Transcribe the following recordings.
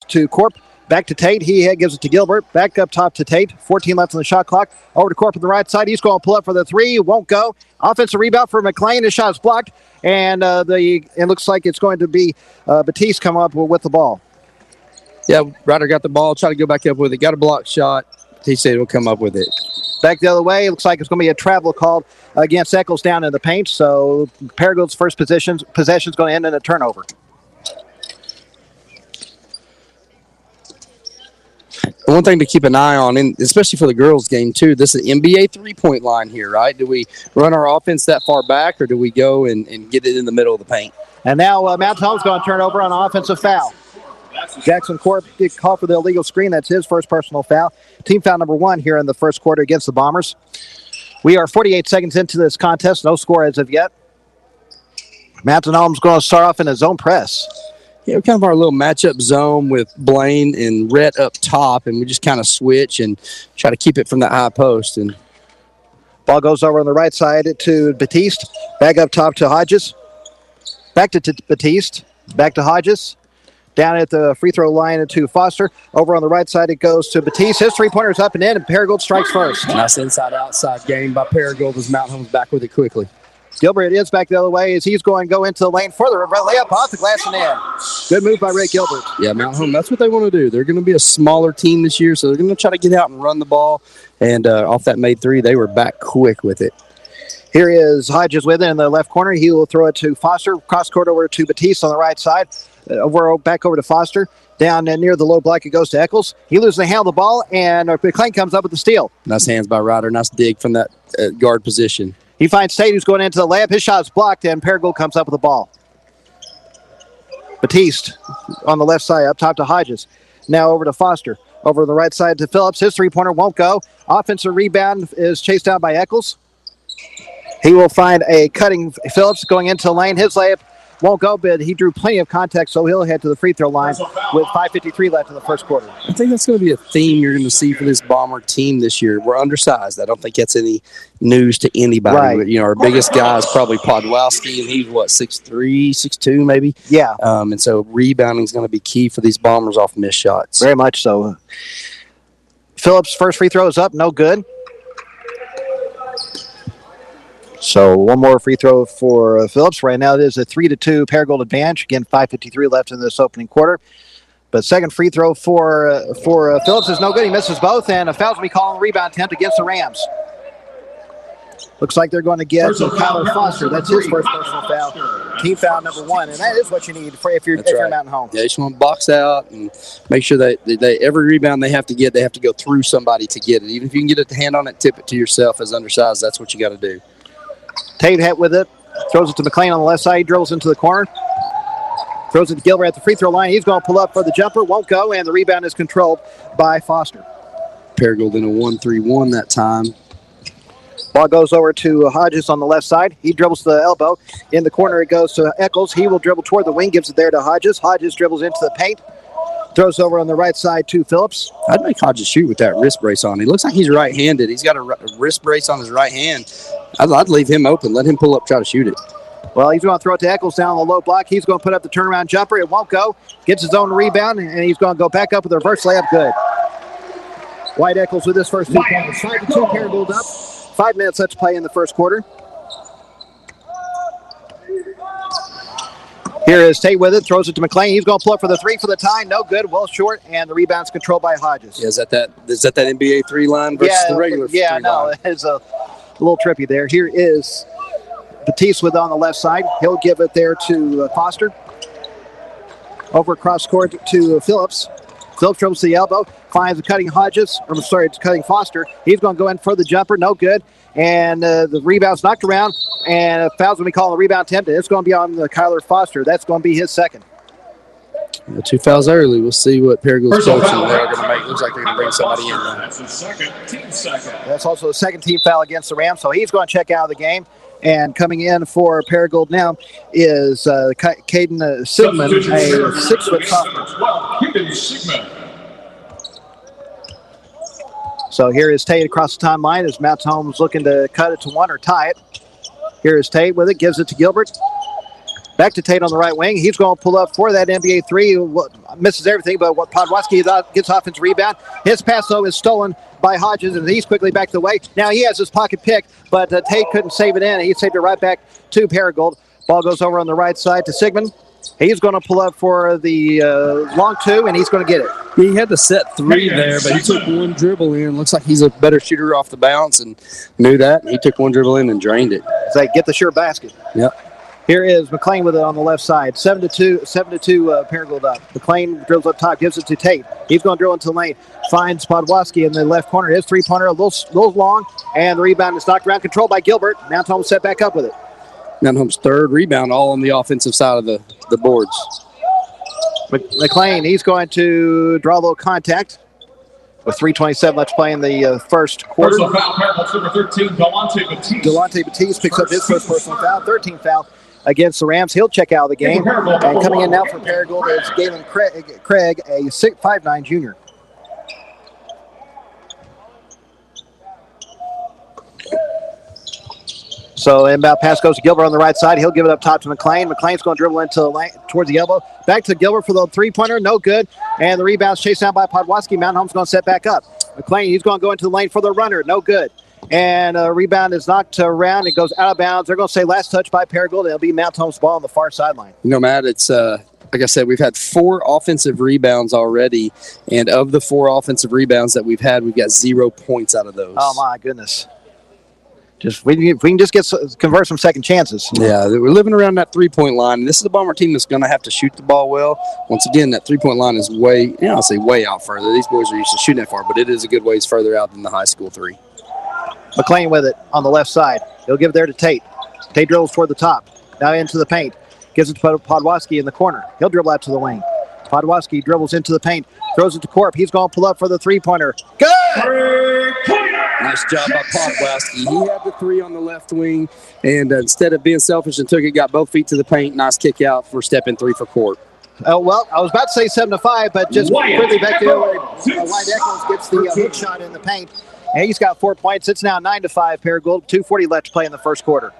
to Corp. Back to Tate. He gives it to Gilbert. Back up top to Tate. 14 left on the shot clock. Over to Corp on the right side. He's going to pull up for the three. Won't go. Offensive rebound for McLean. His shot is blocked. And it looks like it's going to be Batiste come up with the ball. Yeah, Ryder got the ball. Try to go back up with it. Got a blocked shot. Batiste said he'll come up with it. Back the other way. It looks like it's going to be a travel called against Eccles down in the paint. So Paragold's first possession is going to end in a turnover. One thing to keep an eye on, and especially for the girls' game, too, this is an NBA three-point line here, right? Do we run our offense that far back, or do we go and get it in the middle of the paint? And now Mount Holmes going to turn over on an offensive foul. Jackson Corp get called for the illegal screen. That's his first personal foul. Team foul number 1 here in the first quarter against the Bombers. We are 48 seconds into this contest. No score as of yet. Mountain Home's going to start off in a zone press. Yeah, kind of our little matchup zone with Blaine and Rhett up top, and we just kind of switch and try to keep it from that high post. And ball goes over on the right side to Batiste. Back up top to Hodges. Back to Batiste. Back to Hodges. Down at the free throw line to Foster. Over on the right side, it goes to Batiste. His three-pointer is up and in, and Paragould strikes first. Nice inside-outside game by Paragould as Mountain Home's back with it quickly. Gilbert is back the other way as he's going to go into the lane further. Layup off the glass and in. Good move by Rick Gilbert. Yeah, Mountain Home, that's what they want to do. They're going to be a smaller team this year, so they're going to try to get out and run the ball. And off that made three, they were back quick with it. Here is Hodges with it in the left corner. He will throw it to Foster. Cross court over to Batiste on the right side. Back over to Foster. Down near the low block, it goes to Eccles. He loses the handle of the ball, and McLean comes up with the steal. Nice hands by Ryder. Nice dig from that guard position. He finds Tate, who's going into the layup. His shot is blocked, and Paragould comes up with the ball. Batiste on the left side, up top to Hodges. Now over to Foster. Over on the right side to Phillips. His three-pointer won't go. Offensive rebound is chased down by Eccles. He will find a cutting Phillips going into the lane. His layup won't go, but he drew plenty of contact, so he'll head to the free throw line with 5:53 left in the first quarter. I think that's going to be a theme you're going to see for this Bomber team this year. We're undersized. I don't think that's any news to anybody. Right. But, our biggest guy is probably Podwowski, and he's, 6'3", 6'2", maybe? Yeah. And so rebounding is going to be key for these Bombers off missed shots. Very much so. Phillips' first free throw is up, no good. So one more free throw for Phillips. Right now it is a 3-2 Paragould advantage. Again, 5:53 left in this opening quarter. But second free throw for Phillips is no good. He misses both, and a foul's going to be called on the rebound attempt against the Rams. Looks like they're going to get Kyler Foster. That's his first personal foul. Team foul number 1, and that is what you need if you're Mountain Home. Yeah, you just want to box out and make sure that every rebound they have to go through somebody to get it. Even if you can get a hand on it, tip it to yourself as undersized. That's what you got to do. Tate hit with it, throws it to McLean on the left side. He dribbles into the corner, throws it to Gilbert at the free throw line. He's going to pull up for the jumper, won't go, and the rebound is controlled by Foster. Paragould in a 1-3-1 that time. Ball goes over to Hodges on the left side. He dribbles to the elbow. In the corner, it goes to Eccles. He will dribble toward the wing, gives it there to Hodges. Hodges dribbles into the paint. Throws over on the right side to Phillips. I'd make Hodges shoot with that wrist brace on. He looks like he's right-handed. He's got a wrist brace on his right hand. I'd leave him open. Let him pull up, try to shoot it. Well, he's going to throw it to Eccles down on the low block. He's going to put up the turnaround jumper. It won't go. Gets his own rebound, and he's going to go back up with a reverse layup. Good. White Eccles with his first 2 points. 5-2 Paragould up. 5 minutes left to play in the first quarter. Here is Tate with it, throws it to McLean. He's going to pull up for the three for the tie. No good, well short, and the rebound's controlled by Hodges. Yeah, is that NBA 3 line versus the regular 3 line? Yeah, no, it's a little trippy there. Here is Batiste with it on the left side. He'll give it there to Foster. Over across court to Phillips. Phillips dribbles to the elbow, finds a cutting Foster. He's going to go in for the jumper, no good. And the rebound's knocked around, and a foul's going to be called on the rebound attempt. It's going to be on Kyler Foster. That's going to be his second. 2 fouls early. We'll see what Paragould's coaching they're going to make. Looks like they're going to bring somebody in now. That's also a second team foul against the Rams, so he's going to check out of the game. And coming in for Paragould now is Caden Sigmund, a 6-foot sophomore. So here is Tate across the timeline as Mount Holmes looking to cut it to 1 or tie it. Here is Tate with it, gives it to Gilbert. Back to Tate on the right wing. He's going to pull up for that NBA 3. misses everything, but what Podwaski gets offensive rebound. His pass, though, is stolen by Hodges, and he's quickly back the way. Now he has his pocket pick, but Tate couldn't save it in. He saved it right back to Paragould. Ball goes over on the right side to Sigmund. He's going to pull up for the long two, and he's going to get it. He had to set three there, but he took one dribble in. Looks like he's a better shooter off the bounce and knew that. He took one dribble in and drained it. So get the sure basket. Yep. Here is McLean with it on the left side. 7-2, Paragould up. McLean drills up top, gives it to Tate. He's going to drill into the lane. Finds Podwaski in the left corner. His three-pointer a little long, and the rebound is knocked around, controlled by Gilbert. Mount Holmes set back up with it. Mount Holmes' third rebound, all on the offensive side of the boards. McLean, he's going to draw a little contact with 3:27 left play in the first quarter. Personal foul, Paragould number 13, Delonte Batiste. Delonte Batiste picks up his first personal foul, 13th foul against the Rams. He'll check out of the game. And coming in now for Paragould is Galen Craig, a 5'9" junior. So inbound pass goes to Gilbert on the right side. He'll give it up top to McLean. McLean's going to dribble into the lane, towards the elbow. Back to Gilbert for the three-pointer. No good. And the rebound's chased down by Podwaski. Mount Holmes going to set back up. McLean, he's going to go into the lane for the runner. No good. And rebound is knocked around. It goes out of bounds. They're going to say last touch by Paragould. It'll be Mount Holmes' ball on the far sideline. You know, Matt, it's like I said, we've had 4 offensive rebounds already. And of the 4 offensive rebounds that we've had, we've got 0 points out of those. Oh, my goodness. If we can just convert some second chances. Yeah, we're living around that three-point line. And this is a Bomber team that's going to have to shoot the ball well. Once again, that three-point line is I'll say way out further. These boys are used to shooting that far, but it is a good ways further out than the high school three. McLean with it on the left side. He'll give it there to Tate. Tate dribbles toward the top. Now into the paint. Gives it to Podwaski in the corner. He'll dribble out to the lane. Podwaski dribbles into the paint. Throws it to Corp. He's going to pull up for the three-pointer. Good! Nice job by Podwaski. He had the three on the left wing, and instead of being selfish and took it, got both feet to the paint. Nice kick out for step-in three for Corp. Well, I was about to say 7-5, but just quickly back there where White Echoes gets the hook shot in the paint. And he's got 4 points. It's now 9-5, Paragould. 2:40 left to play in the first quarter.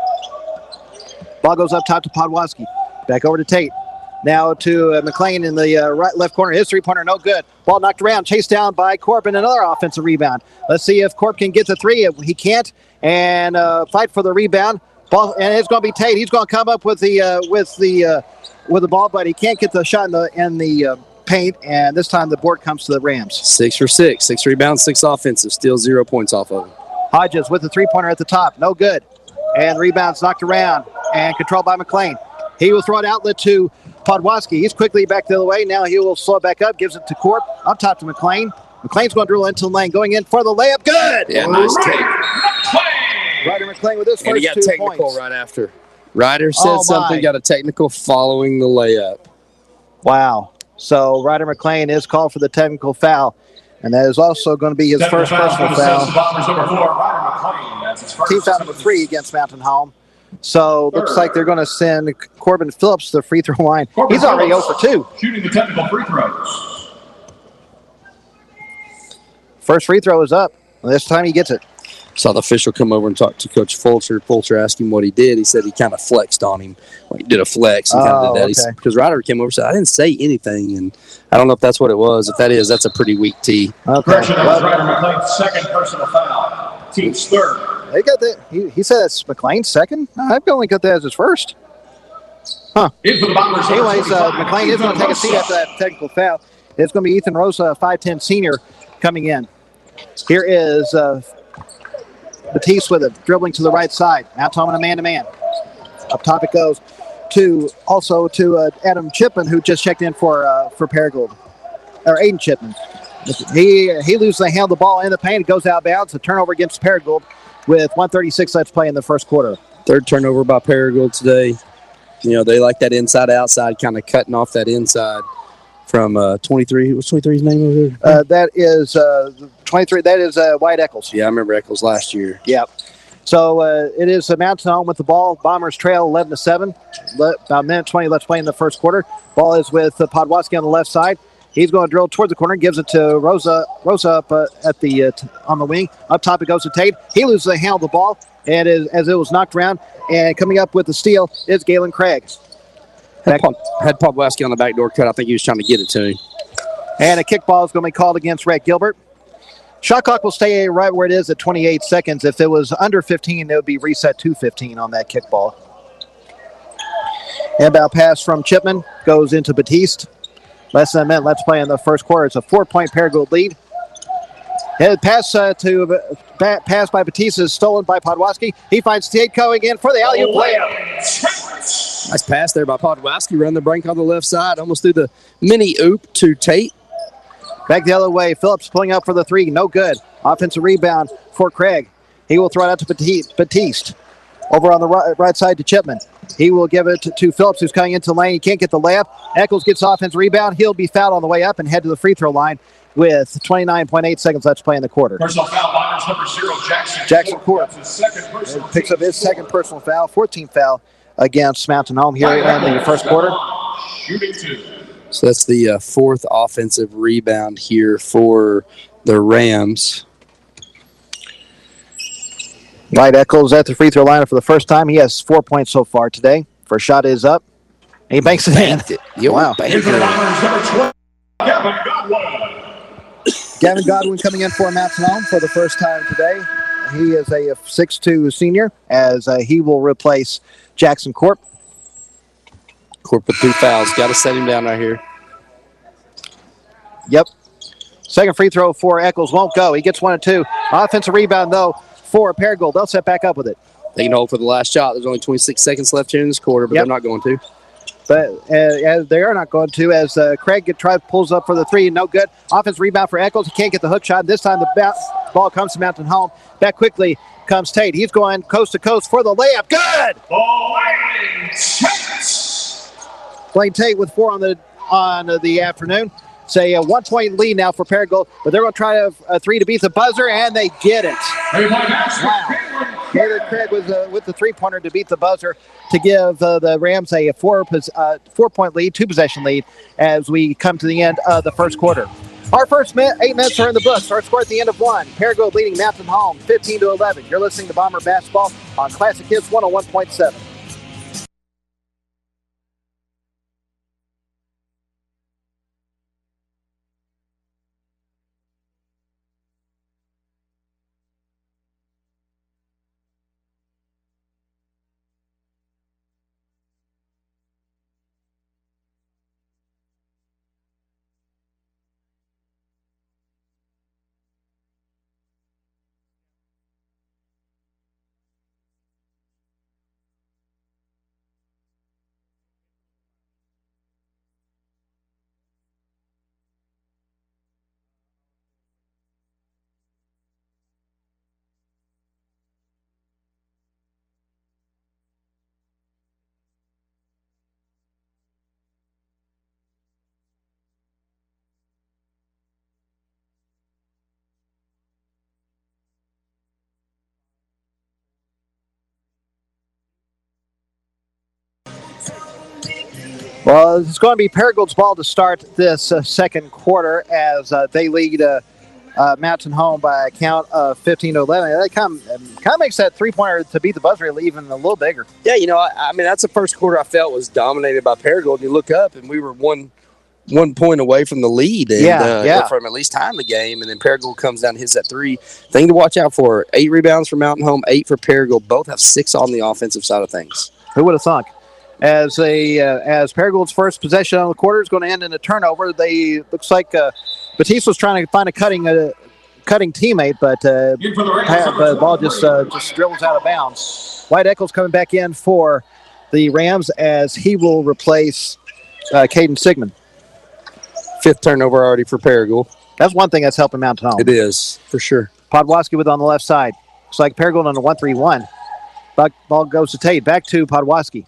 Ball goes up top to Podwaski. Back over to Tate. Now to McLean in the left corner. His three-pointer, no good. Ball knocked around, chased down by Corp, and another offensive rebound. Let's see if Corp can get the three. If he can't, and fight for the rebound. Ball, and it's going to be Tate. He's going to come up with the ball, but he can't get the shot in the paint. And this time the board comes to the Rams. 6 for 6. 6 rebounds, 6 offensive. Still 0 points off of him. Hodges with the three-pointer at the top, no good. And rebounds knocked around and controlled by McLean. He will throw it outlet to Podwaski. He's quickly back the other way. Now he will slow it back up, gives it to Corp. Up top to McLean. McLean's going to drill into the lane, going in for the layup. Good! Yeah, nice take. Ryder McLean with his and first 2 points. And he got technical right after. Ryder said something, got a technical following the layup. Wow. So Ryder McLean is called for the technical foul, and that is also going to be his first personal foul. Team foul number 3 against Mountain Home. So looks like they're going to send Corbin Phillips to the free throw line. He's already 0 for 2. Shooting the technical free throws. First free throw is up. This time he gets it. Saw the official come over and talk to Coach Fulcher. Fulcher asked him what he did. He said he kind of flexed on him. Well, he did a flex and kind of did that. Okay. Because Ryder came over and said, I didn't say anything. And I don't know if that's what it was. If that is, that's a pretty weak tee. Okay. Correction, that was Ryder McLean's second personal foul. Team's third. They got that. He said it's McLean's second? I've only got that as his first. Huh. Anyways, McLean is going to take a seat after that technical foul. It's going to be Ethan Rosa, 5'10 senior, coming in. Here is Batiste with it, dribbling to the right side. Now Tolman a man-to-man. Up top it goes to Adam Chipman, who just checked in for Paragould. Or Aiden Chipman. He loses the handle of the ball in the paint. It goes out of bounds. A turnover against Paragould with 1:36 left to play in the first quarter. Third turnover by Paragould today. You know, they like that inside-outside, kind of cutting off that inside from 23. What's 23's name over there? That is 23. That is White Eccles. Yeah, I remember Eccles last year. Yep. So it is Mountain Home with the ball. Bombers trail 11-7. About a minute 20 left to play in the first quarter. Ball is with Podwaski on the left side. He's going to drill towards the corner, gives it to Rosa up at the on the wing. Up top it goes to Tate. He loses the handle of the ball, and as it was knocked around, and coming up with the steal is Galen Craig. Had Podwaski on the backdoor cut. I think he was trying to get it to him. And a kickball is going to be called against Rhett Gilbert. Shot clock will stay right where it is at 28 seconds. If it was under 15, it would be reset to 15 on that kickball. Inbound pass from Chipman goes into Batiste. Less than a minute left to play in the first quarter. It's a 4-point Paragould lead. Pass pass by Batiste is stolen by Podwaski. He finds Tate going in for the alley-oop layup. Nice pass there by Podwaski. Run the brink on the left side. Almost threw the mini oop to Tate. Back the other way. Phillips pulling up for the three. No good. Offensive rebound for Craig. He will throw it out to Batiste. Over on the right side to Chipman. He will give it to Phillips, who's coming into the lane. He can't get the layup. Eccles gets offensive rebound. He'll be fouled on the way up and head to the free throw line with 29.8 seconds left to play in the quarter. Personal foul, Bombers number 0, Jackson. Jackson Court Picks up his second personal foul, 14th foul against Mountain Home here in the first quarter. Shooting 2. So that's the fourth offensive rebound here for the Rams. Dwight Eccles at the free throw line for the first time. He has 4 points so far today. First shot is up. And he banks it in. Wow. Here's the Bombers number 20, Gavin Godwin. Gavin Godwin coming in for Mountain Home for the first time today. He is a 6'2 senior as he will replace Jackson Corp. Corp with 2 fouls. Got to set him down right here. Yep. Second free throw for Eccles won't go. He gets 1 and 2. Offensive rebound, though, for Paragould. They'll set back up with it. They can hold for the last shot. There's only 26 seconds left here in this quarter, but they're not going to. But as they are not going to, as Craig pulls up for the three, no good. Offensive rebound for Eccles. He can't get the hook shot. This time the ball comes to Mountain Home. Back quickly comes Tate. He's going coast to coast for the layup. Good! Blaine Tate with 4 on the afternoon. It's a 1-point lead now for Paragould, but they're going to try a three to beat the buzzer, and they get it. Wow. Caleb Craig was with the three-pointer to beat the buzzer to give the Rams a 4-point lead, 2-possession lead as we come to the end of the first quarter. Our first 8 minutes are in the books. Our score at the end of 1. Paragould leading Mountain Home 15-11. You're listening to Bomber Basketball on Classic Hits 101.7. Well, it's going to be Paragould's ball to start this second quarter as they lead Mountain Home by a count of 15-11. That kind of makes that three-pointer to beat the buzzer even a little bigger. Yeah, I mean, that's the first quarter I felt was dominated by Paragould. And you look up, and we were one point away from the lead, and from at least tying the game. And then Paragould comes down and hits that three. Thing to watch out for: 8 rebounds for Mountain Home, 8 for Paragould. Both have 6 on the offensive side of things. Who would have thunk? As Paragould's first possession on the quarter is going to end in a turnover. Looks like Batiste was trying to find a cutting teammate, but the ball just dribbles out of bounds. White Eccles coming back in for the Rams as he will replace Caden Sigmund. 5th turnover already for Paragould. That's one thing that's helping Mountain Home. It is, for sure. Podwaski with on the left side. Looks like Paragould on a 1-3-1. Ball goes to Tate. Back to Podwaski.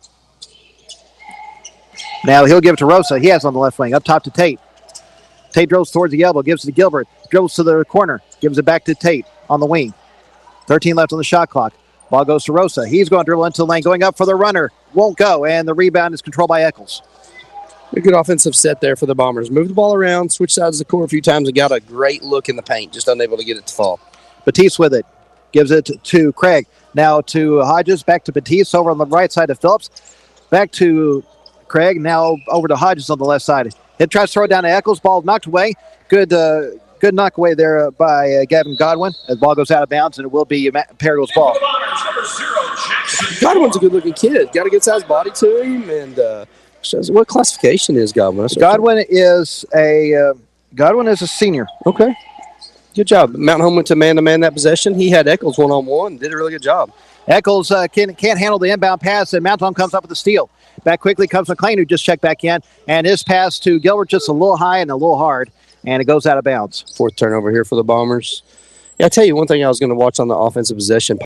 Now he'll give it to Rosa. He has on the left wing. Up top to Tate. Tate dribbles towards the elbow. Gives it to Gilbert. Dribbles to the corner. Gives it back to Tate on the wing. 13 left on the shot clock. Ball goes to Rosa. He's going to dribble into the lane. Going up for the runner. Won't go. And the rebound is controlled by Eccles. A good offensive set there for the Bombers. Moved the ball around. Switched sides of the court a few times and got a great look in the paint. Just unable to get it to fall. Batiste with it. Gives it to Craig. Now to Hodges. Back to Batiste over on the right side of Phillips. Back to Craig. Now over to Hodges on the left side. He tries to throw it down to Eccles. Ball knocked away. Good knock away there by Gavin Godwin. The ball goes out of bounds, and it will be Parago's ball. Godwin's a good-looking kid. Got a good-sized body to him, and shows what classification is Godwin? Godwin is a senior. Okay. Good job. Mount Home went to man-to-man that possession. He had Eccles one-on-one. Did a really good job. Eccles can't handle the inbound pass, and Mount Home comes up with the steal. Back quickly comes McLean, who just checked back in, and his pass to Gilbert just a little high and a little hard, and it goes out of bounds. Fourth turnover here for the Bombers. Yeah, I tell you one thing I was going to watch on the offensive possession.